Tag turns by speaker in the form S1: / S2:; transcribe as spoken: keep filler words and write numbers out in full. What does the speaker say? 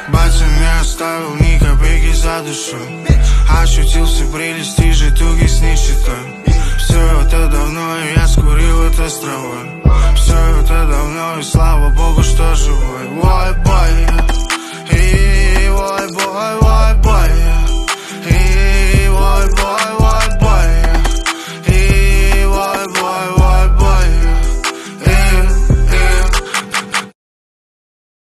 S1: Батя не оставил ни копейки за душу. Ощутил все прелести